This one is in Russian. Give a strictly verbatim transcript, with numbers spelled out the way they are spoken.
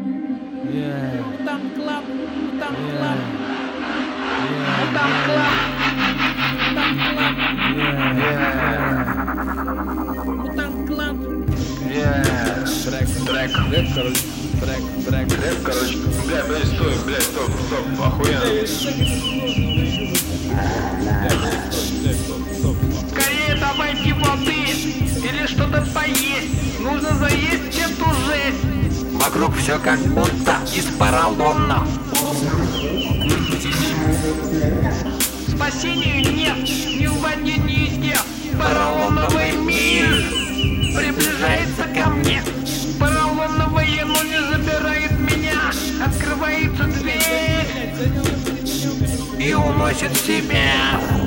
Yeah. Mutant Club, Mutant Yeah. Club, Yeah. Mutant Club, Mutant Club, Mutant Club. Трек, трек, Рэп, короче. Трек, трек. рэп, короче. Бля, бля, стой, бля, стоп, стоп, охуенно. Скорее давайте воды или что-то поесть. Нужно заесть эту жесть. Вокруг все как будто из поролона. Спасения нет, ни в воде, ни еде. Поролоновый мир приближается ко мне. Поролоновое, но не забирает меня. Открывается дверь И уносит себя.